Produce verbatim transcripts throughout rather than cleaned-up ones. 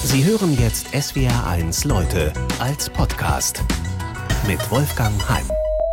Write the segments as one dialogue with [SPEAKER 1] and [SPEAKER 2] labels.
[SPEAKER 1] Sie hören jetzt S W R eins Leute als Podcast mit Wolfgang Heim.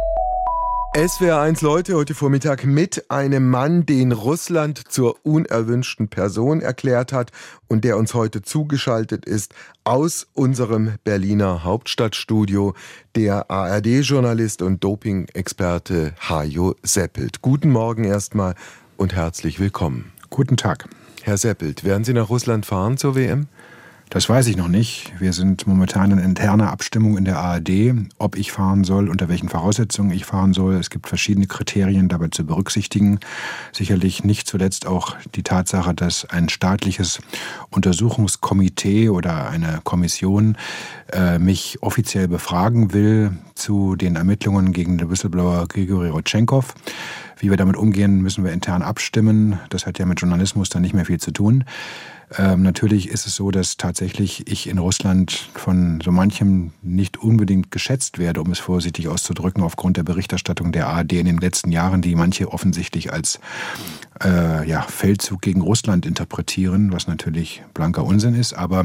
[SPEAKER 2] S W R eins Leute heute Vormittag mit einem Mann, den Russland zur unerwünschten Person erklärt hat und der uns heute zugeschaltet ist aus unserem Berliner Hauptstadtstudio, der A R D-Journalist und Doping-Experte Hajo Seppelt. Guten Morgen erstmal und herzlich willkommen.
[SPEAKER 3] Guten Tag.
[SPEAKER 2] Herr Seppelt, werden Sie nach Russland fahren zur W M?
[SPEAKER 3] Das weiß ich noch nicht. Wir sind momentan in interner Abstimmung in der A R D, ob ich fahren soll, unter welchen Voraussetzungen ich fahren soll. Es gibt verschiedene Kriterien dabei zu berücksichtigen. Sicherlich nicht zuletzt auch die Tatsache, dass ein staatliches Untersuchungskomitee oder eine Kommission äh, mich offiziell befragen will zu den Ermittlungen gegen den Whistleblower Grigori Rodchenkov. Wie wir damit umgehen, müssen wir intern abstimmen. Das hat ja mit Journalismus dann nicht mehr viel zu tun. Ähm, natürlich ist es so, dass tatsächlich ich in Russland von so manchem nicht unbedingt geschätzt werde, um es vorsichtig auszudrücken, aufgrund der Berichterstattung der A R D in den letzten Jahren, die manche offensichtlich als äh, ja, Feldzug gegen Russland interpretieren, was natürlich blanker Unsinn ist, aber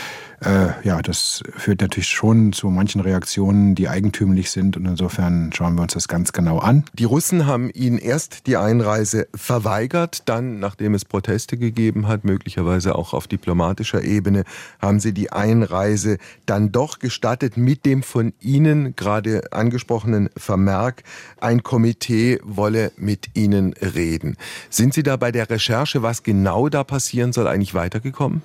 [SPEAKER 3] Äh, ja, das führt natürlich schon zu manchen Reaktionen, die eigentümlich sind, und insofern schauen wir uns das ganz genau an.
[SPEAKER 2] Die Russen haben Ihnen erst die Einreise verweigert, dann, nachdem es Proteste gegeben hat, möglicherweise auch auf diplomatischer Ebene, haben sie die Einreise dann doch gestattet mit dem von Ihnen gerade angesprochenen Vermerk, ein Komitee wolle mit Ihnen reden. Sind Sie da bei der Recherche, was genau da passieren soll, eigentlich weitergekommen?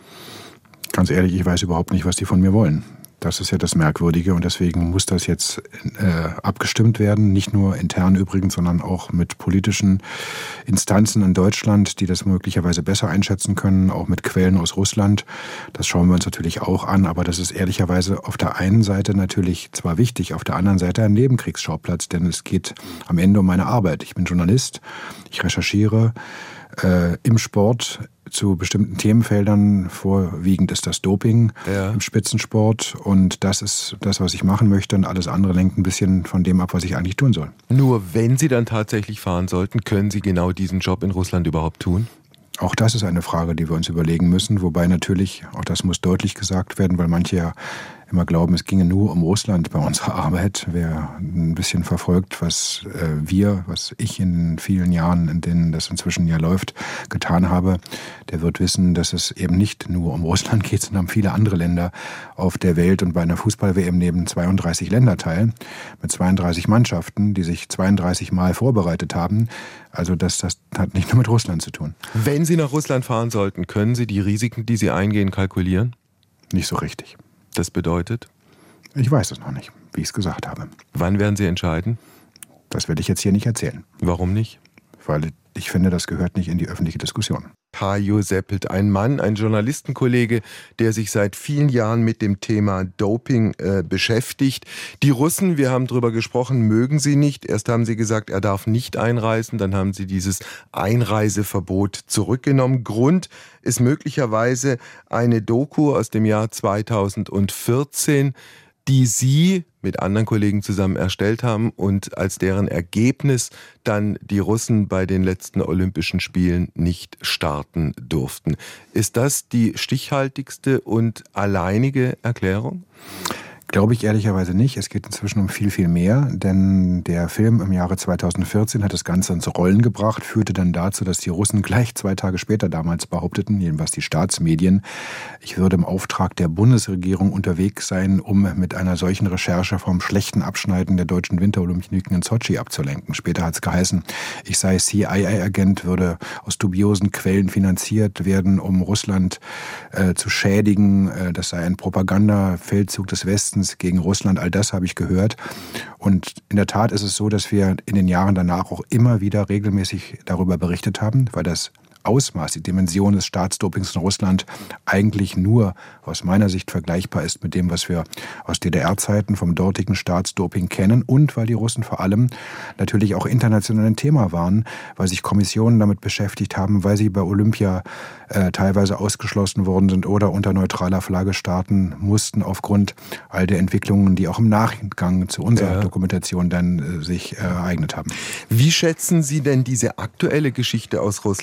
[SPEAKER 3] Ganz ehrlich, ich weiß überhaupt nicht, was die von mir wollen. Das ist ja das Merkwürdige und deswegen muss das jetzt äh, abgestimmt werden. Nicht nur intern übrigens, sondern auch mit politischen Instanzen in Deutschland, die das möglicherweise besser einschätzen können, auch mit Quellen aus Russland. Das schauen wir uns natürlich auch an, aber das ist ehrlicherweise auf der einen Seite natürlich zwar wichtig, auf der anderen Seite ein Nebenkriegsschauplatz, denn es geht am Ende um meine Arbeit. Ich bin Journalist, ich recherchiere äh, im Sport zu bestimmten Themenfeldern. Vorwiegend ist das Doping ja. im Spitzensport und das ist das, was ich machen möchte, und alles andere lenkt ein bisschen von dem ab, was ich eigentlich tun soll.
[SPEAKER 2] Nur wenn Sie dann tatsächlich fahren sollten, können Sie genau diesen Job in Russland überhaupt tun?
[SPEAKER 3] Auch das ist eine Frage, die wir uns überlegen müssen, wobei natürlich, auch das muss deutlich gesagt werden, weil manche ja immer glauben, es ginge nur um Russland bei unserer Arbeit. Wer ein bisschen verfolgt, was äh, wir, was ich in vielen Jahren, in denen das inzwischen ja läuft, getan habe, der wird wissen, dass es eben nicht nur um Russland geht, sondern um viele andere Länder auf der Welt. Und bei einer Fußball-W M nehmen zweiunddreißig Länder teil, mit zweiunddreißig Mannschaften, die sich zweiunddreißig Mal vorbereitet haben. Also das, das hat nicht nur mit Russland zu tun.
[SPEAKER 2] Wenn Sie nach Russland fahren sollten, können Sie die Risiken, die Sie eingehen, kalkulieren?
[SPEAKER 3] Nicht so richtig.
[SPEAKER 2] Das bedeutet?
[SPEAKER 3] Ich weiß es noch nicht, wie ich es gesagt habe.
[SPEAKER 2] Wann werden Sie entscheiden?
[SPEAKER 3] Das werde ich jetzt hier nicht erzählen.
[SPEAKER 2] Warum nicht?
[SPEAKER 3] Weil ich finde, das gehört nicht in die öffentliche Diskussion.
[SPEAKER 2] Hajo Seppelt, ein Mann, ein Journalistenkollege, der sich seit vielen Jahren mit dem Thema Doping äh, beschäftigt. Die Russen, wir haben drüber gesprochen, mögen sie nicht. Erst haben sie gesagt, er darf nicht einreisen, dann haben sie dieses Einreiseverbot zurückgenommen. Grund ist möglicherweise eine Doku aus dem Jahr zweitausendvierzehn, die Sie mit anderen Kollegen zusammen erstellt haben und als deren Ergebnis dann die Russen bei den letzten Olympischen Spielen nicht starten durften. Ist das die stichhaltigste und alleinige Erklärung?
[SPEAKER 3] Glaube ich ehrlicherweise nicht. Es geht inzwischen um viel, viel mehr, denn der Film im Jahre zweitausendvierzehn hat das Ganze ins Rollen gebracht, führte dann dazu, dass die Russen gleich zwei Tage später damals behaupteten, jedenfalls die Staatsmedien, ich würde im Auftrag der Bundesregierung unterwegs sein, um mit einer solchen Recherche vom schlechten Abschneiden der deutschen Winterolympioniken in Sotschi abzulenken. Später hat es geheißen, ich sei C I A-Agent, würde aus dubiosen Quellen finanziert werden, um Russland äh, zu schädigen. Äh, das sei ein Propagandafeldzug des Westens gegen Russland, all das habe ich gehört. Und in der Tat ist es so, dass wir in den Jahren danach auch immer wieder regelmäßig darüber berichtet haben, weil das Ausmaß, die Dimension des Staatsdopings in Russland eigentlich nur aus meiner Sicht vergleichbar ist mit dem, was wir aus D D R-Zeiten vom dortigen Staatsdoping kennen, und weil die Russen vor allem natürlich auch international ein Thema waren, weil sich Kommissionen damit beschäftigt haben, weil sie bei Olympia äh, teilweise ausgeschlossen worden sind oder unter neutraler Flagge starten mussten aufgrund all der Entwicklungen, die auch im Nachgang zu unserer ja. Dokumentation dann äh, sich äh, ereignet haben.
[SPEAKER 2] Wie schätzen Sie denn diese aktuelle Geschichte aus Russland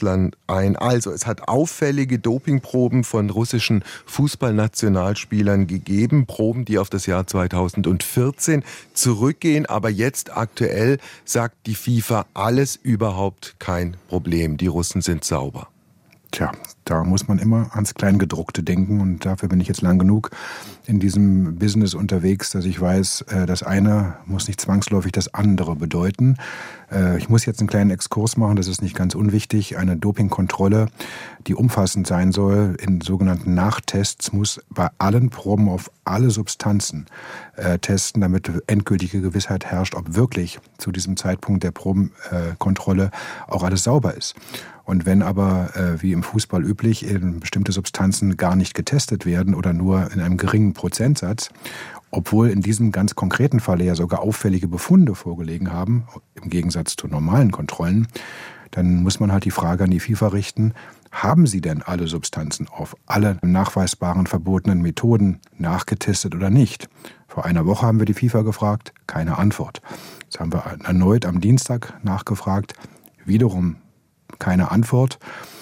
[SPEAKER 2] ein. Also es hat auffällige Dopingproben von russischen Fußballnationalspielern gegeben, Proben, die auf das Jahr zweitausendvierzehn zurückgehen, aber jetzt aktuell sagt die FIFA, alles überhaupt kein Problem. Die Russen sind sauber.
[SPEAKER 3] Tja, da muss man immer ans Kleingedruckte denken und dafür bin ich jetzt lang genug in diesem Business unterwegs, dass ich weiß, das eine muss nicht zwangsläufig das andere bedeuten. Ich muss jetzt einen kleinen Exkurs machen, das ist nicht ganz unwichtig. Eine Dopingkontrolle, die umfassend sein soll, in sogenannten Nachtests, muss bei allen Proben auf alle Substanzen äh, testen, damit endgültige Gewissheit herrscht, ob wirklich zu diesem Zeitpunkt der Probenkontrolle äh, auch alles sauber ist. Und wenn aber, äh, wie im Fußball üblich, bestimmte Substanzen gar nicht getestet werden oder nur in einem geringen Prozentsatz, obwohl in diesem ganz konkreten Falle ja sogar auffällige Befunde vorgelegen haben, im Gegensatz zu normalen Kontrollen, dann muss man halt die Frage an die FIFA richten, haben Sie denn alle Substanzen auf alle nachweisbaren verbotenen Methoden nachgetestet oder nicht? Vor einer Woche haben wir die FIFA gefragt, keine Antwort. Jetzt haben wir erneut am Dienstag nachgefragt, wiederum keine Antwort.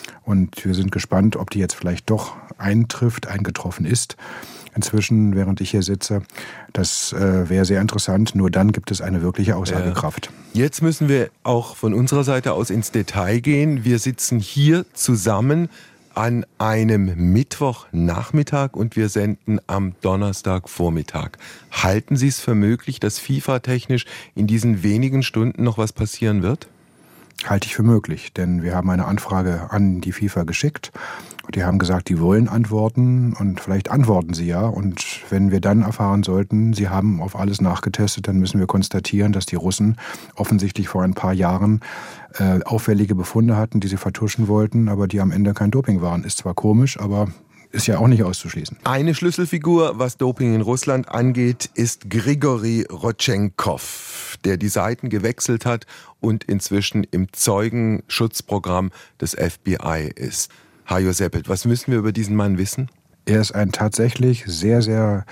[SPEAKER 3] Und wir sind gespannt, ob die jetzt vielleicht doch eintrifft, eingetroffen ist. Inzwischen, während ich hier sitze, das äh, wäre sehr interessant. Nur dann gibt es eine wirkliche Aussagekraft.
[SPEAKER 2] Ja. Jetzt müssen wir auch von unserer Seite aus ins Detail gehen. Wir sitzen hier zusammen an einem Mittwochnachmittag und wir senden am Donnerstagvormittag. Halten Sie es für möglich, dass FIFA-technisch in diesen wenigen Stunden noch was passieren wird?
[SPEAKER 3] Halte ich für möglich, denn wir haben eine Anfrage an die FIFA geschickt und die haben gesagt, die wollen antworten und vielleicht antworten sie ja. Und wenn wir dann erfahren sollten, sie haben auf alles nachgetestet, dann müssen wir konstatieren, dass die Russen offensichtlich vor ein paar Jahren äh, auffällige Befunde hatten, die sie vertuschen wollten, aber die am Ende kein Doping waren. Ist zwar komisch, aber ist ja auch nicht auszuschließen.
[SPEAKER 2] Eine Schlüsselfigur, was Doping in Russland angeht, ist Grigori Rodchenkov, der die Seiten gewechselt hat und inzwischen im Zeugenschutzprogramm des F B I ist. Hajo Seppelt, was müssen wir über diesen Mann wissen?
[SPEAKER 3] Er ist ein tatsächlich sehr, sehr,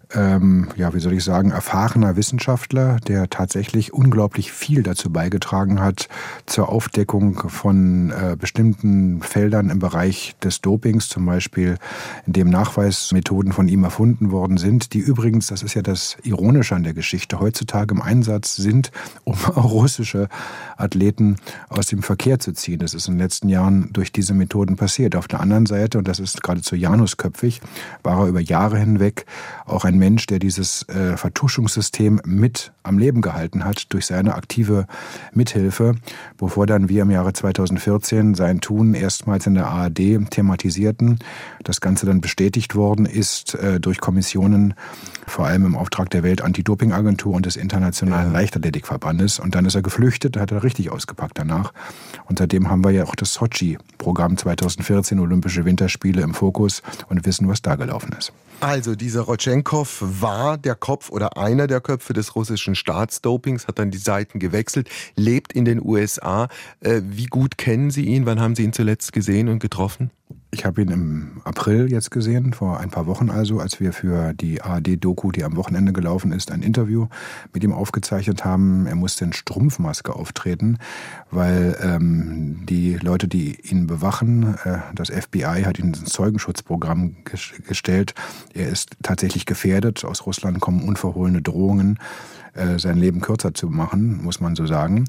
[SPEAKER 3] ähm, ja, wie soll ich sagen, erfahrener Wissenschaftler, der tatsächlich unglaublich viel dazu beigetragen hat zur Aufdeckung von äh, bestimmten Feldern im Bereich des Dopings, zum Beispiel, in dem Nachweismethoden von ihm erfunden worden sind, die übrigens, das ist ja das Ironische an der Geschichte, heutzutage im Einsatz sind, um auch russische Athleten aus dem Verkehr zu ziehen. Das ist in den letzten Jahren durch diese Methoden passiert. Auf der anderen Seite, und das ist geradezu janusköpfig, war er über Jahre hinweg auch ein Mensch, der dieses äh, Vertuschungssystem mit am Leben gehalten hat durch seine aktive Mithilfe, bevor dann wir im Jahre zweitausendvierzehn sein Tun erstmals in der A R D thematisierten. Das Ganze dann bestätigt worden ist äh, durch Kommissionen, vor allem im Auftrag der Welt-Anti-Doping-Agentur und des Internationalen ja. Leichtathletikverbandes. Und dann ist er geflüchtet, da hat er richtig ausgepackt danach. Und seitdem haben wir ja auch das Sochi-Programm zweitausendvierzehn, Olympische Winterspiele, im Fokus und wissen, was da gelaufen ist.
[SPEAKER 2] Also dieser Rodchenkov war der Kopf oder einer der Köpfe des russischen Staatsdopings, hat dann die Seiten gewechselt, lebt in den U S A. Äh, wie gut kennen Sie ihn? Wann haben Sie ihn zuletzt gesehen und getroffen?
[SPEAKER 3] Ich habe ihn im April jetzt gesehen, vor ein paar Wochen also, als wir für die A R D-Doku, die am Wochenende gelaufen ist, ein Interview mit ihm aufgezeichnet haben. Er musste in Strumpfmaske auftreten, weil ähm, die Leute, die ihn bewachen, äh, das F B I hat ihn ins Zeugenschutzprogramm ges- gestellt. Er ist tatsächlich gefährdet. Aus Russland kommen unverhohlene Drohungen, äh, sein Leben kürzer zu machen, muss man so sagen.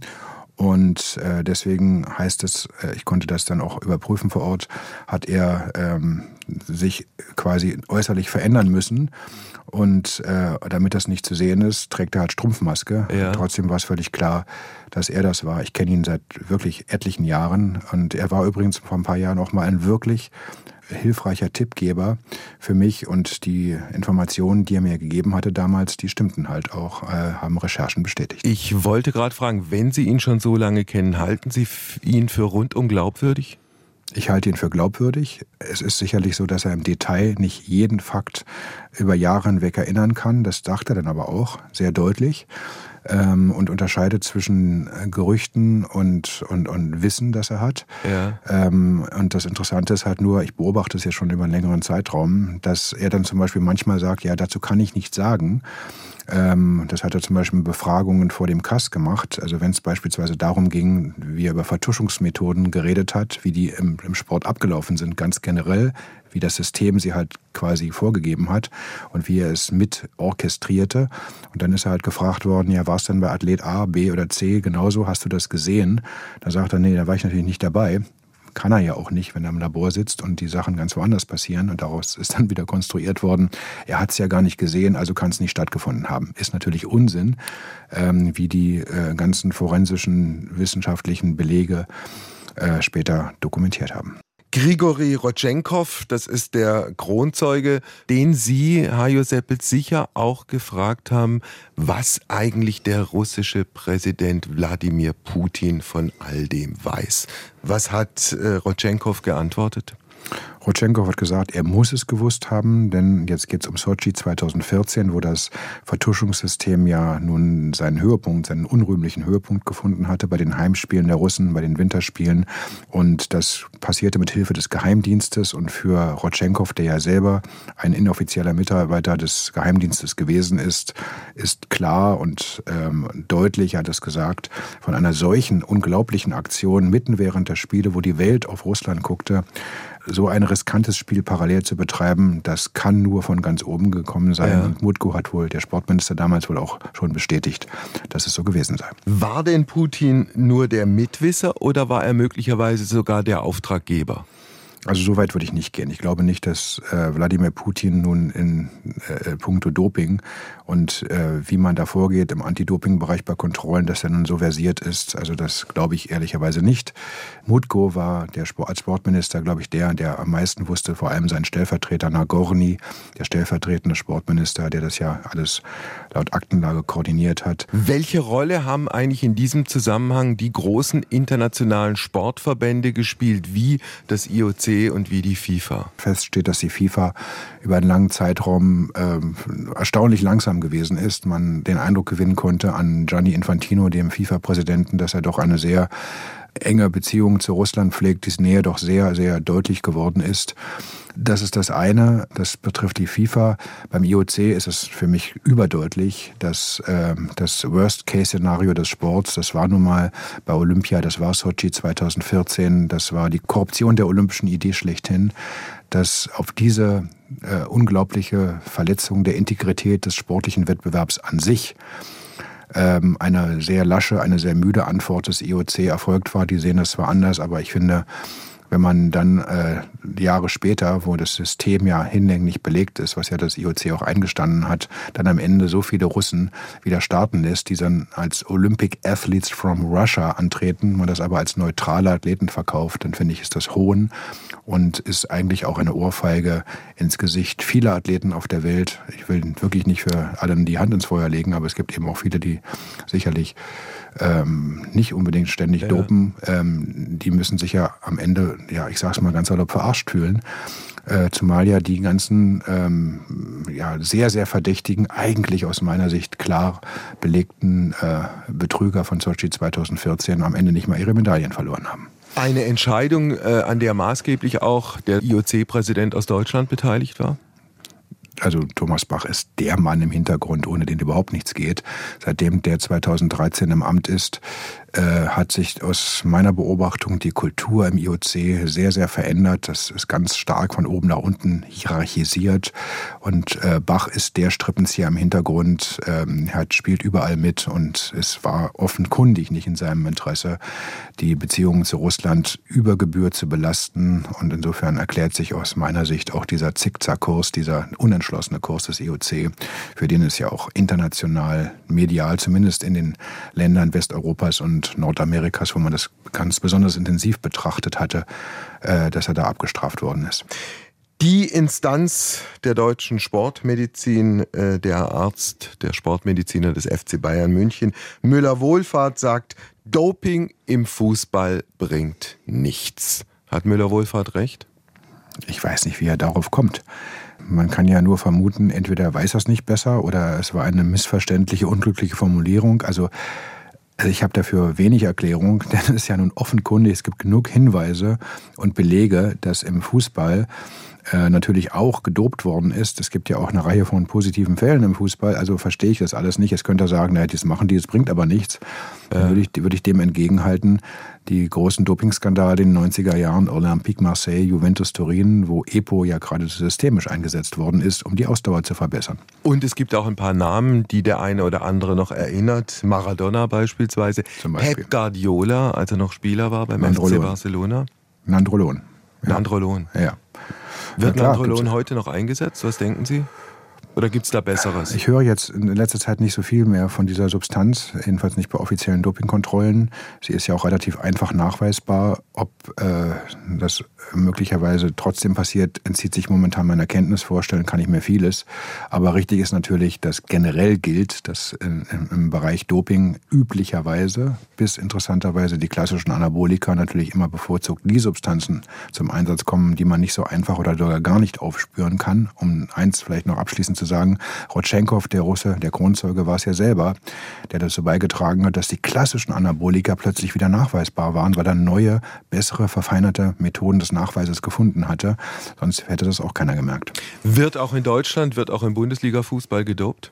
[SPEAKER 3] Und äh, deswegen heißt es, äh, ich konnte das dann auch überprüfen vor Ort, hat er ähm, sich quasi äußerlich verändern müssen. Und äh, damit das nicht zu sehen ist, trägt er halt Strumpfmaske.
[SPEAKER 2] Ja.
[SPEAKER 3] Trotzdem war es völlig klar, dass er das war. Ich kenne ihn seit wirklich etlichen Jahren. Und er war übrigens vor ein paar Jahren auch mal ein wirklich hilfreicher Tippgeber für mich. Und die Informationen, die er mir gegeben hatte damals, die stimmten halt auch, äh, haben Recherchen bestätigt.
[SPEAKER 2] Ich wollte gerade fragen, wenn Sie ihn schon so lange kennen, halten Sie ihn für rundum glaubwürdig?
[SPEAKER 3] Ich halte ihn für glaubwürdig. Es ist sicherlich so, dass er im Detail nicht jeden Fakt über Jahre hinweg erinnern kann. Das sagt er dann aber auch sehr deutlich. ähm, und unterscheidet zwischen Gerüchten und, und, und Wissen, das er hat.
[SPEAKER 2] Ja.
[SPEAKER 3] Ähm, und das Interessante ist halt nur, ich beobachte es ja schon über einen längeren Zeitraum, dass er dann zum Beispiel manchmal sagt, ja, dazu kann ich nichts sagen. Ähm, das hat er zum Beispiel in Befragungen vor dem K A S gemacht. Also wenn es beispielsweise darum ging, wie er über Vertuschungsmethoden geredet hat, wie die im, im Sport abgelaufen sind, ganz generell, wie das System sie halt quasi vorgegeben hat und wie er es mit orchestrierte. Und dann ist er halt gefragt worden, ja, war es denn bei Athlet A, B oder C genauso? Hast du das gesehen? Da sagt er, nee, da war ich natürlich nicht dabei. Kann er ja auch nicht, wenn er im Labor sitzt und die Sachen ganz woanders passieren. Und daraus ist dann wieder konstruiert worden, er hat es ja gar nicht gesehen, also kann es nicht stattgefunden haben. Ist natürlich Unsinn, ähm, wie die äh, ganzen forensischen wissenschaftlichen Belege äh, später dokumentiert haben.
[SPEAKER 2] Grigori Rodchenkov, das ist der Kronzeuge, den Sie, Hajo Seppelt, sicher auch gefragt haben, was eigentlich der russische Präsident Wladimir Putin von all dem weiß. Was hat äh, Rodchenkov geantwortet?
[SPEAKER 3] Rodchenkov hat gesagt, er muss es gewusst haben, denn jetzt geht es um Sotschi zweitausendvierzehn, wo das Vertuschungssystem ja nun seinen Höhepunkt, seinen unrühmlichen Höhepunkt gefunden hatte bei den Heimspielen der Russen, bei den Winterspielen. Und das passierte mit Hilfe des Geheimdienstes. Und für Rodchenkov, der ja selber ein inoffizieller Mitarbeiter des Geheimdienstes gewesen ist, ist klar und ähm, deutlich, hat es gesagt, von einer solchen unglaublichen Aktion mitten während der Spiele, wo die Welt auf Russland guckte, so ein riskantes Spiel parallel zu betreiben, das kann nur von ganz oben gekommen sein. Ja. Und Mutko hat wohl, der Sportminister damals wohl auch schon bestätigt, dass es so gewesen sei.
[SPEAKER 2] War denn Putin nur der Mitwisser oder war er möglicherweise sogar der Auftraggeber?
[SPEAKER 3] Also so weit würde ich nicht gehen. Ich glaube nicht, dass äh, Wladimir Putin nun in äh, puncto Doping und äh, wie man da vorgeht im Anti-Doping-Bereich bei Kontrollen, dass er nun so versiert ist. Also das glaube ich ehrlicherweise nicht. Mutko war der Sport, als Sportminister, glaube ich, der, der am meisten wusste, vor allem sein Stellvertreter Nagorny, der stellvertretende Sportminister, der das ja alles laut Aktenlage koordiniert hat.
[SPEAKER 2] Welche Rolle haben eigentlich in diesem Zusammenhang die großen internationalen Sportverbände gespielt, wie das I O C und wie die FIFA?
[SPEAKER 3] Fest steht, dass die FIFA über einen langen Zeitraum äh, erstaunlich langsam gewesen ist. Man den Eindruck gewinnen konnte an Gianni Infantino, dem FIFA-Präsidenten, dass er doch eine sehr enge Beziehung zu Russland pflegt, diese Nähe doch sehr, sehr deutlich geworden ist. Das ist das eine, das betrifft die FIFA. Beim I O C ist es für mich überdeutlich, dass äh, das Worst-Case-Szenario des Sports, das war nun mal bei Olympia, das war Sotschi zweitausendvierzehn, das war die Korruption der olympischen Idee schlechthin, dass auf diese äh, unglaubliche Verletzung der Integrität des sportlichen Wettbewerbs an sich ähm, eine sehr lasche, eine sehr müde Antwort des I O C erfolgt war. Die sehen das zwar anders, aber ich finde, wenn man dann äh, Jahre später, wo das System ja hinlänglich belegt ist, was ja das I O C auch eingestanden hat, dann am Ende so viele Russen wieder starten lässt, die dann als Olympic Athletes from Russia antreten, man das aber als neutrale Athleten verkauft, dann finde ich, ist das Hohn und ist eigentlich auch eine Ohrfeige ins Gesicht vieler Athleten auf der Welt. Ich will wirklich nicht für alle die Hand ins Feuer legen, aber es gibt eben auch viele, die sicherlich ähm, nicht unbedingt ständig ja. dopen. Ähm, die müssen sich ja am Ende, ja, ich sag's mal ganz salopp, verarscht fühlen. Äh, zumal ja die ganzen ähm, ja, sehr, sehr verdächtigen, eigentlich aus meiner Sicht klar belegten äh, Betrüger von Sotschi zweitausendvierzehn am Ende nicht mal ihre Medaillen verloren haben.
[SPEAKER 2] Eine Entscheidung, äh, an der maßgeblich auch der I O C-Präsident aus Deutschland beteiligt war?
[SPEAKER 3] Also Thomas Bach ist der Mann im Hintergrund, ohne den überhaupt nichts geht. Seitdem der zweitausenddreizehn im Amt ist, äh, hat sich aus meiner Beobachtung die Kultur im I O C sehr, sehr verändert. Das ist ganz stark von oben nach unten hierarchisiert. Und äh, Bach ist der Strippenzieher im Hintergrund, ähm, hat, spielt überall mit und es war offenkundig nicht in seinem Interesse, die Beziehungen zu Russland über Gebühr zu belasten. Und insofern erklärt sich aus meiner Sicht auch dieser Zickzackkurs, dieser unentschlossene Kurs des I O C, für den es ja auch international, medial, zumindest in den Ländern Westeuropas und Nordamerikas, wo man das ganz besonders intensiv betrachtet hatte, äh, dass er da abgestraft worden ist.
[SPEAKER 2] Die Instanz der deutschen Sportmedizin, äh, der Arzt, der Sportmediziner des F C Bayern München, Müller-Wohlfahrt, sagt, Doping im Fußball bringt nichts. Hat Müller-Wohlfahrt recht?
[SPEAKER 3] Ich weiß nicht, wie er darauf kommt. man kann ja nur vermuten, entweder weiß er es nicht besser oder es war eine missverständliche, unglückliche Formulierung. Also ich habe dafür wenig Erklärung, denn es ist ja nun offenkundig, es gibt genug Hinweise und Belege, dass im Fußball äh, natürlich auch gedopt worden ist. Es gibt ja auch eine Reihe von positiven Fällen im Fußball, also verstehe ich das alles nicht. Jetzt könnte er sagen, naja, das machen die, das bringt aber nichts. Dann würde ich, würde ich dem entgegenhalten, die großen Dopingskandale in den neunziger Jahren, Olympique Marseille, Juventus Turin, wo EPO ja gerade systemisch eingesetzt worden ist, um die Ausdauer zu verbessern.
[SPEAKER 2] Und es gibt auch ein paar Namen, die der eine oder andere noch erinnert. Maradona beispielsweise,
[SPEAKER 3] Zum Beispiel.
[SPEAKER 2] Pep Guardiola, als er noch Spieler war beim
[SPEAKER 3] Nandrolon.
[SPEAKER 2] F C Barcelona.
[SPEAKER 3] Nandrolon. Ja.
[SPEAKER 2] Nandrolon.
[SPEAKER 3] Ja.
[SPEAKER 2] Wird
[SPEAKER 3] Ja, klar,
[SPEAKER 2] Nandrolon
[SPEAKER 3] gibt's.
[SPEAKER 2] heute noch eingesetzt? Was denken Sie? Oder gibt es da Besseres?
[SPEAKER 3] Ich höre jetzt in letzter Zeit nicht so viel mehr von dieser Substanz, jedenfalls nicht bei offiziellen Dopingkontrollen. Sie ist ja auch relativ einfach nachweisbar. Ob äh, das möglicherweise trotzdem passiert, entzieht sich momentan meiner Kenntnis. Vorstellen kann ich mir vieles. Aber richtig ist natürlich, dass generell gilt, dass in, im Bereich Doping üblicherweise bis interessanterweise die klassischen Anabolika natürlich immer bevorzugt die Substanzen zum Einsatz kommen, die man nicht so einfach oder sogar gar nicht aufspüren kann. Um eins vielleicht noch abschließend zu sagen, Rodchenkov, der Russe, der Kronzeuge, war es ja selber, der dazu beigetragen hat, dass die klassischen Anabolika plötzlich wieder nachweisbar waren, weil er neue, bessere, verfeinerte Methoden des Nachweises gefunden hatte. Sonst hätte das auch keiner gemerkt.
[SPEAKER 2] Wird auch in Deutschland, wird auch im Bundesliga-Fußball gedopt?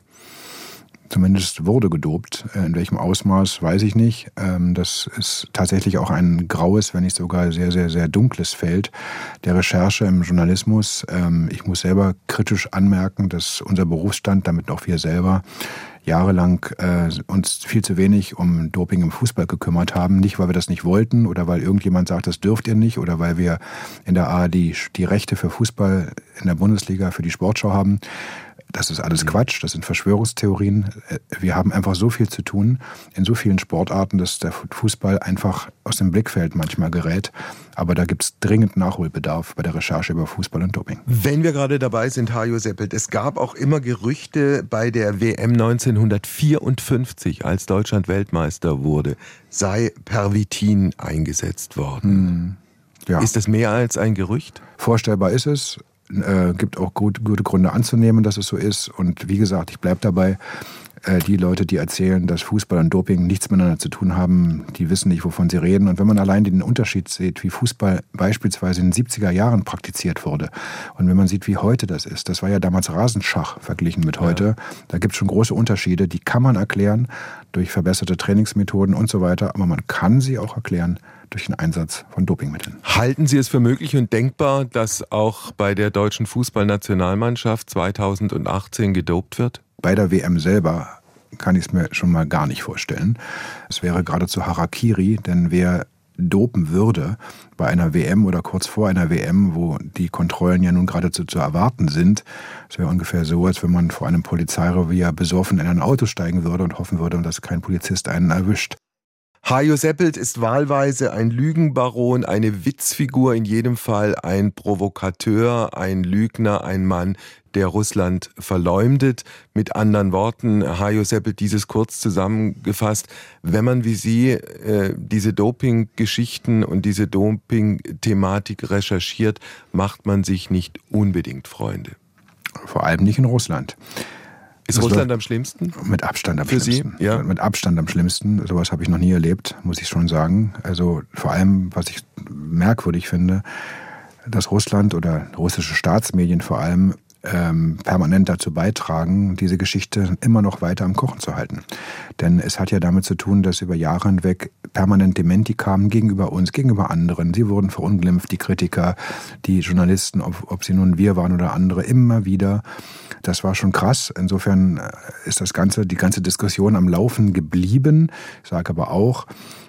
[SPEAKER 3] Zumindest wurde gedopt. In welchem Ausmaß, weiß ich nicht. Das ist tatsächlich auch ein graues, wenn nicht sogar sehr, sehr, sehr dunkles Feld der Recherche im Journalismus. Ich muss selber kritisch anmerken, dass unser Berufsstand, damit auch wir selber, jahrelang äh, uns viel zu wenig um Doping im Fußball gekümmert haben. Nicht, weil wir das nicht wollten oder weil irgendjemand sagt, das dürft ihr nicht oder weil wir in der A R D die, die Rechte für Fußball in der Bundesliga für die Sportschau haben. Das ist alles Quatsch, das sind Verschwörungstheorien. Wir haben einfach so viel zu tun in so vielen Sportarten, dass der Fußball einfach aus dem Blickfeld manchmal gerät. Aber da gibt es dringend Nachholbedarf bei der Recherche über Fußball und Doping.
[SPEAKER 2] Wenn wir gerade dabei sind, Hajo Seppelt, es gab auch immer Gerüchte bei der W M neunzehnhundertvierundfünfzig, als Deutschland Weltmeister wurde, sei Pervitin eingesetzt worden.
[SPEAKER 3] Hm, ja.
[SPEAKER 2] Ist das mehr als ein Gerücht?
[SPEAKER 3] Vorstellbar ist es. Äh, gibt auch gut, gute Gründe anzunehmen, dass es so ist. Und wie gesagt, ich bleibe dabei, äh, die Leute, die erzählen, dass Fußball und Doping nichts miteinander zu tun haben, die wissen nicht, wovon sie reden. Und wenn man allein den Unterschied sieht, wie Fußball beispielsweise in den siebziger Jahren praktiziert wurde und wenn man sieht, wie heute das ist, das war ja damals Rasenschach verglichen mit heute, ja. Da gibt es schon große Unterschiede, die kann man erklären durch verbesserte Trainingsmethoden und so weiter, aber man kann sie auch erklären durch den Einsatz von Dopingmitteln.
[SPEAKER 2] Halten Sie es für möglich und denkbar, dass auch bei der deutschen Fußballnationalmannschaft zweitausendachtzehn gedopt wird?
[SPEAKER 3] Bei der W M selber kann ich es mir schon mal gar nicht vorstellen. Es wäre geradezu Harakiri, denn wer dopen würde bei einer W M oder kurz vor einer W M, wo die Kontrollen ja nun geradezu zu erwarten sind, es wäre ungefähr so, als wenn man vor einem Polizeirevier besoffen in ein Auto steigen würde und hoffen würde, dass kein Polizist einen erwischt.
[SPEAKER 2] Hajo Seppelt ist wahlweise ein Lügenbaron, eine Witzfigur, in jedem Fall ein Provokateur, ein Lügner, ein Mann, der Russland verleumdet. Mit anderen Worten, Hajo Seppelt, dieses kurz zusammengefasst, wenn man wie Sie äh, diese Doping-Geschichten und diese Doping-Thematik recherchiert, macht man sich nicht unbedingt Freunde.
[SPEAKER 3] Vor allem nicht in Russland.
[SPEAKER 2] Ist Russland am schlimmsten?
[SPEAKER 3] Mit Abstand am
[SPEAKER 2] Für
[SPEAKER 3] schlimmsten.
[SPEAKER 2] Sie? Ja.
[SPEAKER 3] Mit Abstand am schlimmsten. Sowas habe ich noch nie erlebt, muss ich schon sagen. Also vor allem, was ich merkwürdig finde, dass Russland oder russische Staatsmedien vor allem ähm, permanent dazu beitragen, diese Geschichte immer noch weiter am Kochen zu halten. Denn es hat ja damit zu tun, dass über Jahre hinweg permanent Dementi kamen gegenüber uns, gegenüber anderen. Sie wurden verunglimpft, die Kritiker, die Journalisten, ob, ob sie nun wir waren oder andere, immer wieder. Das war schon krass. Insofern ist das Ganze, die ganze Diskussion am Laufen geblieben. Ich sage aber auch,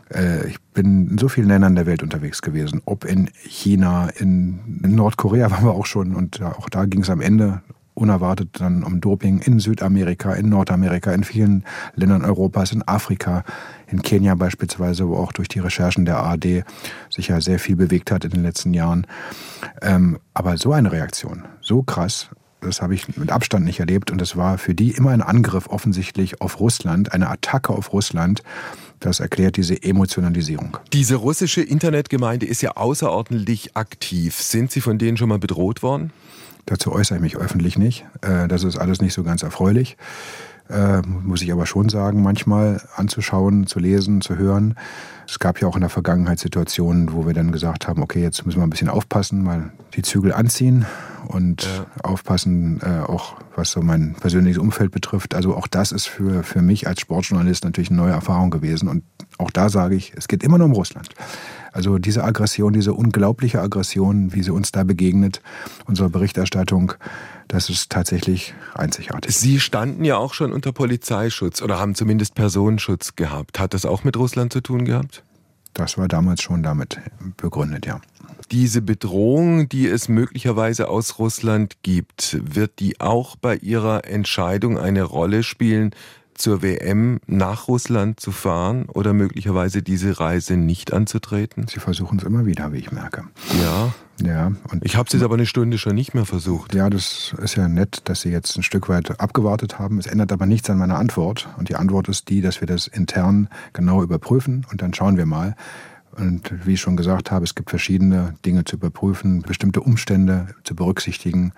[SPEAKER 3] ich bin in so vielen Ländern der Welt unterwegs gewesen. Ob in China, in Nordkorea waren wir auch schon. Und auch da ging es am Ende unerwartet dann um Doping in Südamerika, in Nordamerika, in vielen Ländern Europas, in Afrika, in Kenia beispielsweise, wo auch durch die Recherchen der A R D sich ja sehr viel bewegt hat in den letzten Jahren. Aber so eine Reaktion, so krass, das habe ich mit Abstand nicht erlebt. Und es war für die immer ein Angriff offensichtlich auf Russland, eine Attacke auf Russland. Das erklärt diese Emotionalisierung.
[SPEAKER 2] Diese russische Internetgemeinde ist ja außerordentlich aktiv. Sind Sie von denen schon mal bedroht worden?
[SPEAKER 3] Dazu äußere ich mich öffentlich nicht. Das ist alles nicht so ganz erfreulich. Äh, muss ich aber schon sagen, manchmal anzuschauen, zu lesen, zu hören. Es gab ja auch in der Vergangenheit Situationen, wo wir dann gesagt haben, okay, jetzt müssen wir ein bisschen aufpassen, mal die Zügel anziehen und ja. aufpassen, äh, auch was so mein persönliches Umfeld betrifft. Also auch das ist für, für mich als Sportjournalist natürlich eine neue Erfahrung gewesen. Und auch da sage ich, es geht immer nur um Russland. Also diese Aggression, diese unglaubliche Aggression, wie sie uns da begegnet, unsere Berichterstattung, das ist tatsächlich einzigartig.
[SPEAKER 2] Sie standen ja auch schon unter Polizeischutz oder haben zumindest Personenschutz gehabt. Hat das auch mit Russland zu tun gehabt?
[SPEAKER 3] Das war damals schon damit begründet, ja.
[SPEAKER 2] Diese Bedrohung, die es möglicherweise aus Russland gibt, wird die auch bei Ihrer Entscheidung eine Rolle spielen, zur W M nach Russland zu fahren oder möglicherweise diese Reise nicht anzutreten?
[SPEAKER 3] Sie versuchen es immer wieder, wie ich merke.
[SPEAKER 2] Ja.
[SPEAKER 3] Ja. Und
[SPEAKER 2] ich habe es jetzt aber eine Stunde schon nicht mehr versucht.
[SPEAKER 3] Ja, das ist ja nett, dass Sie jetzt ein Stück weit abgewartet haben. Es ändert aber nichts an meiner Antwort. Und die Antwort ist die, dass wir das intern genau überprüfen und dann schauen wir mal. Und wie ich schon gesagt habe, es gibt verschiedene Dinge zu überprüfen, bestimmte Umstände zu berücksichtigen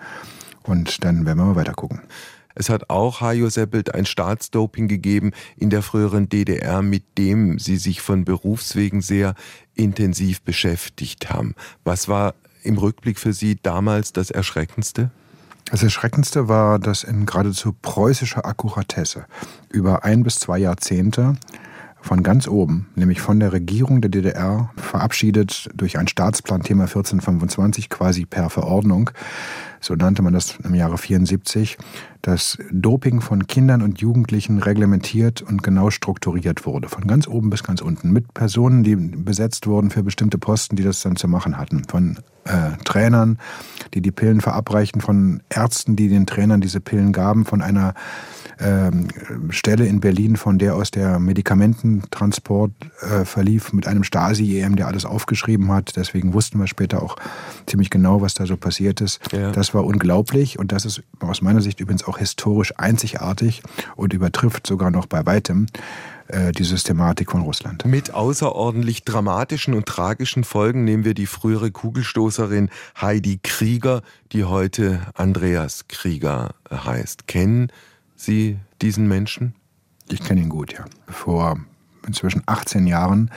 [SPEAKER 3] und dann werden wir mal weiter gucken.
[SPEAKER 2] Es hat auch Hajo Seppelt ein Staatsdoping gegeben in der früheren D D R, mit dem Sie sich von Berufswegen sehr intensiv beschäftigt haben. Was war im Rückblick für Sie damals das Erschreckendste?
[SPEAKER 3] Das Erschreckendste war, dass in geradezu preußischer Akkuratesse über ein bis zwei Jahrzehnte von ganz oben, nämlich von der Regierung der D D R, verabschiedet durch ein Staatsplan Thema vierzehnhundertfünfundzwanzig, quasi per Verordnung, so nannte man das im Jahre vierundsiebzig, dass Doping von Kindern und Jugendlichen reglementiert und genau strukturiert wurde, von ganz oben bis ganz unten, mit Personen, die besetzt wurden für bestimmte Posten, die das dann zu machen hatten, von äh, Trainern, die die Pillen verabreichten, von Ärzten, die den Trainern diese Pillen gaben, von einer ähm, Stelle in Berlin, von der aus der Medikamententransport äh, verlief, mit einem Stasi-E M, der alles aufgeschrieben hat. Deswegen wussten wir später auch ziemlich genau, was da so passiert ist. Ja. Das war unglaublich und das ist aus meiner Sicht übrigens auch historisch einzigartig und übertrifft sogar noch bei weitem äh, die Systematik von Russland.
[SPEAKER 2] Mit außerordentlich dramatischen und tragischen Folgen nehmen wir die frühere Kugelstoßerin Heidi Krieger, die heute Andreas Krieger heißt. Kennen Sie diesen Menschen?
[SPEAKER 3] Ich kenne ihn gut, ja. Vor inzwischen achtzehn Jahren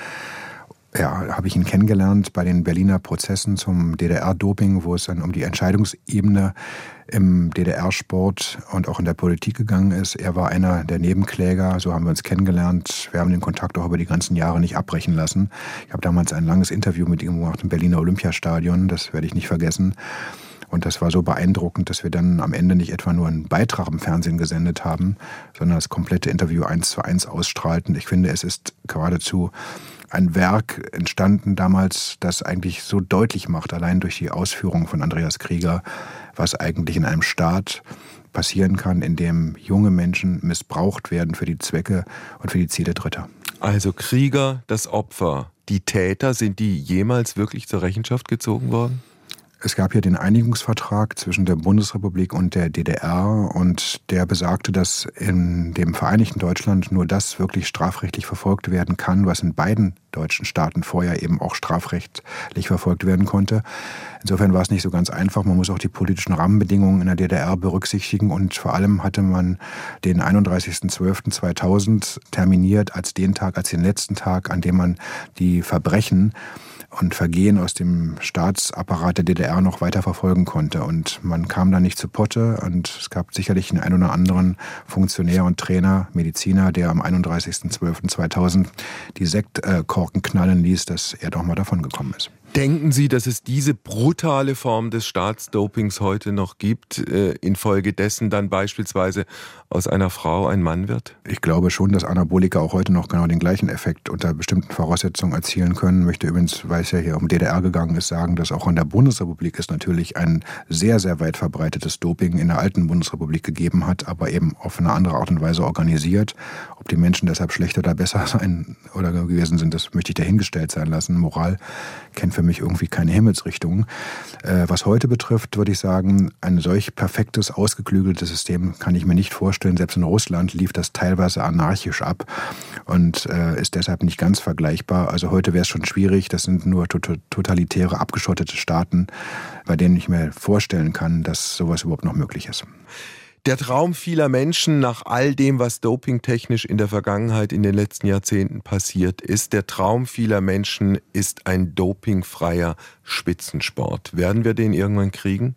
[SPEAKER 3] ja, habe ich ihn kennengelernt bei den Berliner Prozessen zum D D R-Doping, wo es dann um die Entscheidungsebene im D D R-Sport und auch in der Politik gegangen ist. Er war einer der Nebenkläger, so haben wir uns kennengelernt. Wir haben den Kontakt auch über die ganzen Jahre nicht abbrechen lassen. Ich habe damals ein langes Interview mit ihm gemacht im Berliner Olympiastadion, das werde ich nicht vergessen. Und das war so beeindruckend, dass wir dann am Ende nicht etwa nur einen Beitrag im Fernsehen gesendet haben, sondern das komplette Interview eins zu eins ausstrahlten. Ich finde, es ist geradezu ein Werk entstanden damals, das eigentlich so deutlich macht, allein durch die Ausführungen von Andreas Krieger, was eigentlich in einem Staat passieren kann, in dem junge Menschen missbraucht werden für die Zwecke und für die Ziele Dritter.
[SPEAKER 2] Also Krieger, das Opfer, die Täter, sind die jemals wirklich zur Rechenschaft gezogen worden?
[SPEAKER 3] Es gab ja den Einigungsvertrag zwischen der Bundesrepublik und der D D R und der besagte, dass in dem Vereinigten Deutschland nur das wirklich strafrechtlich verfolgt werden kann, was in beiden deutschen Staaten vorher eben auch strafrechtlich verfolgt werden konnte. Insofern war es nicht so ganz einfach. Man muss auch die politischen Rahmenbedingungen in der D D R berücksichtigen und vor allem hatte man den einunddreißigsten zwölften zweitausend terminiert als den Tag, als den letzten Tag, an dem man die Verbrechen und Vergehen aus dem Staatsapparat der D D R noch weiter verfolgen konnte. Und man kam da nicht zu Potte und es gab sicherlich den einen oder anderen Funktionär und Trainer, Mediziner, der am einunddreißigsten zwölften zweitausend die Sektkorken knallen ließ, dass er doch mal davon gekommen ist.
[SPEAKER 2] Denken Sie, dass es diese brutale Form des Staatsdopings heute noch gibt, infolgedessen dann beispielsweise aus einer Frau ein Mann wird?
[SPEAKER 3] Ich glaube schon, dass Anabolika auch heute noch genau den gleichen Effekt unter bestimmten Voraussetzungen erzielen können. Ich möchte übrigens, weil es ja hier um D D R gegangen ist, sagen, dass auch in der Bundesrepublik es natürlich ein sehr, sehr weit verbreitetes Doping in der alten Bundesrepublik gegeben hat, aber eben auf eine andere Art und Weise organisiert. Ob die Menschen deshalb schlechter oder besser sein oder gewesen sind, das möchte ich dahingestellt sein lassen. Moral kennt für mich irgendwie keine Himmelsrichtung. Äh, was heute betrifft, würde ich sagen, ein solch perfektes, ausgeklügeltes System kann ich mir nicht vorstellen. Selbst in Russland lief das teilweise anarchisch ab und äh, ist deshalb nicht ganz vergleichbar. Also heute wäre es schon schwierig. Das sind nur totalitäre, abgeschottete Staaten, bei denen ich mir vorstellen kann, dass sowas überhaupt noch möglich ist.
[SPEAKER 2] Der Traum vieler Menschen nach all dem, was dopingtechnisch in der Vergangenheit in den letzten Jahrzehnten passiert ist, der Traum vieler Menschen ist ein dopingfreier Spitzensport. Werden wir den irgendwann kriegen?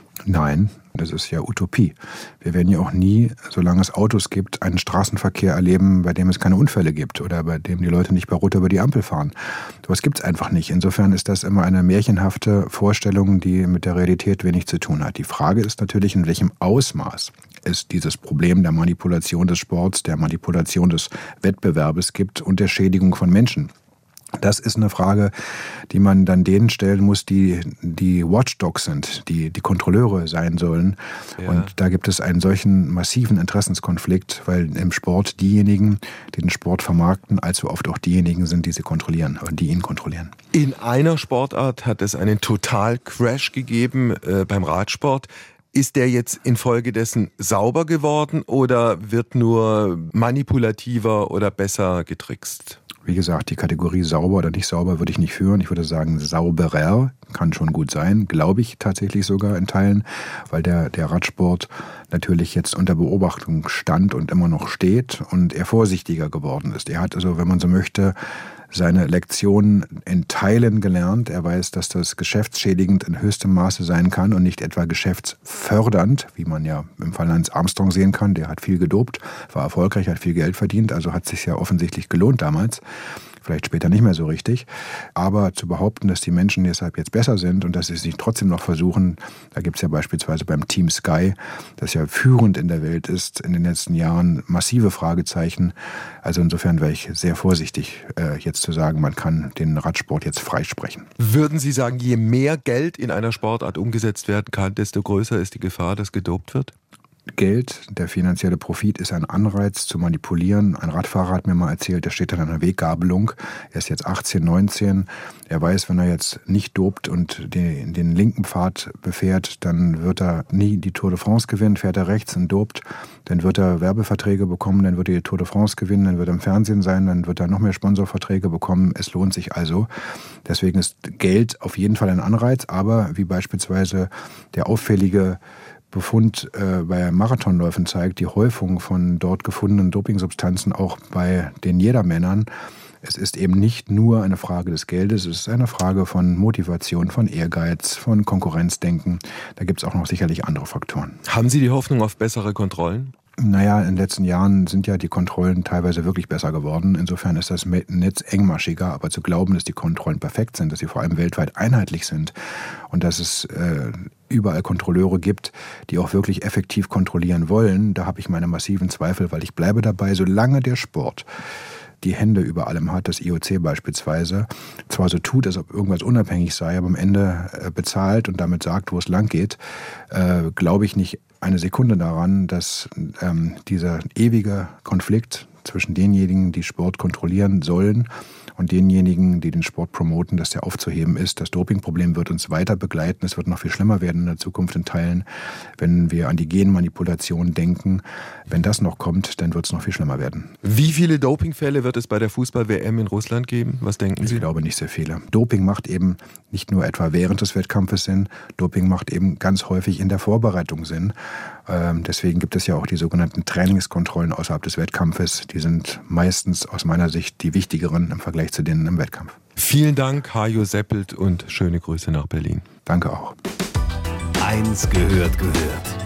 [SPEAKER 3] Nein, das ist ja Utopie. Wir werden ja auch nie, solange es Autos gibt, einen Straßenverkehr erleben, bei dem es keine Unfälle gibt oder bei dem die Leute nicht bei Rot über die Ampel fahren. Das gibt es einfach nicht. Insofern ist das immer eine märchenhafte Vorstellung, die mit der Realität wenig zu tun hat. Die Frage ist natürlich, in welchem Ausmaß es dieses Problem der Manipulation des Sports, der Manipulation des Wettbewerbes gibt und der Schädigung von Menschen. Das ist eine Frage, die man dann denen stellen muss, die die Watchdogs sind, die die Kontrolleure sein sollen. Ja. Und da gibt es einen solchen massiven Interessenskonflikt, weil im Sport diejenigen, die den Sport vermarkten, allzu oft auch diejenigen sind, die sie kontrollieren und die ihn kontrollieren.
[SPEAKER 2] In einer Sportart hat es einen Total-Crash gegeben, äh, beim Radsport. Ist der jetzt infolgedessen sauber geworden oder wird nur manipulativer oder besser getrickst?
[SPEAKER 3] Wie gesagt, die Kategorie sauber oder nicht sauber würde ich nicht führen. Ich würde sagen, sauberer kann schon gut sein, glaube ich tatsächlich sogar in Teilen, weil der, der Radsport natürlich jetzt unter Beobachtung stand und immer noch steht und er vorsichtiger geworden ist. Er hat also, wenn man so möchte, seine Lektionen in Teilen gelernt. Er weiß, dass das geschäftsschädigend in höchstem Maße sein kann und nicht etwa geschäftsfördernd, wie man ja im Fall Lance Armstrong sehen kann. Der hat viel gedopt, war erfolgreich, hat viel Geld verdient, also hat es sich ja offensichtlich gelohnt damals. Vielleicht später nicht mehr so richtig. Aber zu behaupten, dass die Menschen deshalb jetzt besser sind und dass sie es nicht trotzdem noch versuchen, da gibt es ja beispielsweise beim Team Sky, das ja führend in der Welt ist, in den letzten Jahren massive Fragezeichen. Also insofern wäre ich sehr vorsichtig, äh, jetzt zu sagen, man kann den Radsport jetzt freisprechen.
[SPEAKER 2] Würden Sie sagen, je mehr Geld in einer Sportart umgesetzt werden kann, desto größer ist die Gefahr, dass gedopt wird?
[SPEAKER 3] Geld, der finanzielle Profit ist ein Anreiz zu manipulieren. Ein Radfahrer hat mir mal erzählt, der steht an einer Weggabelung. Er ist jetzt achtzehn, neunzehn. Er weiß, wenn er jetzt nicht dopt und den, den linken Pfad befährt, dann wird er nie die Tour de France gewinnen. Fährt er rechts und dopt, dann wird er Werbeverträge bekommen, dann wird er die Tour de France gewinnen, dann wird er im Fernsehen sein, dann wird er noch mehr Sponsorverträge bekommen. Es lohnt sich also. Deswegen ist Geld auf jeden Fall ein Anreiz, aber wie beispielsweise der auffällige Befund äh, bei Marathonläufen zeigt, die Häufung von dort gefundenen Dopingsubstanzen auch bei den Jedermännern. Es ist eben nicht nur eine Frage des Geldes, es ist eine Frage von Motivation, von Ehrgeiz, von Konkurrenzdenken. Da gibt es auch noch sicherlich andere Faktoren.
[SPEAKER 2] Haben Sie die Hoffnung auf bessere Kontrollen?
[SPEAKER 3] Naja, in den letzten Jahren sind ja die Kontrollen teilweise wirklich besser geworden. Insofern ist das Netz engmaschiger, aber zu glauben, dass die Kontrollen perfekt sind, dass sie vor allem weltweit einheitlich sind und dass es äh, überall Kontrolleure gibt, die auch wirklich effektiv kontrollieren wollen, da habe ich meine massiven Zweifel, weil ich bleibe dabei, solange der Sport die Hände über allem hat, das I O C beispielsweise, zwar so tut, als ob irgendwas unabhängig sei, aber am Ende äh, bezahlt und damit sagt, wo es lang geht, äh, glaube ich nicht eine Sekunde daran, dass ähm, dieser ewige Konflikt zwischen denjenigen, die Sport kontrollieren sollen und denjenigen, die den Sport promoten, dass der aufzuheben ist. Das Dopingproblem wird uns weiter begleiten. Es wird noch viel schlimmer werden in der Zukunft in Teilen, wenn wir an die Genmanipulation denken. Wenn das noch kommt, dann wird es noch viel schlimmer werden.
[SPEAKER 2] Wie viele Dopingfälle wird es bei der Fußball-W M in Russland geben? Was denken Sie?
[SPEAKER 3] Ich glaube nicht sehr viele. Doping macht eben nicht nur etwa während des Wettkampfes Sinn, Doping macht eben ganz häufig in der Vorbereitung Sinn. Ähm, deswegen gibt es ja auch die sogenannten Trainingskontrollen außerhalb des Wettkampfes. Die sind meistens aus meiner Sicht die wichtigeren im Vergleich zu denen im Wettkampf.
[SPEAKER 2] Vielen Dank, Hajo Seppelt, und schöne Grüße nach Berlin.
[SPEAKER 3] Danke auch.
[SPEAKER 1] Eins gehört gehört.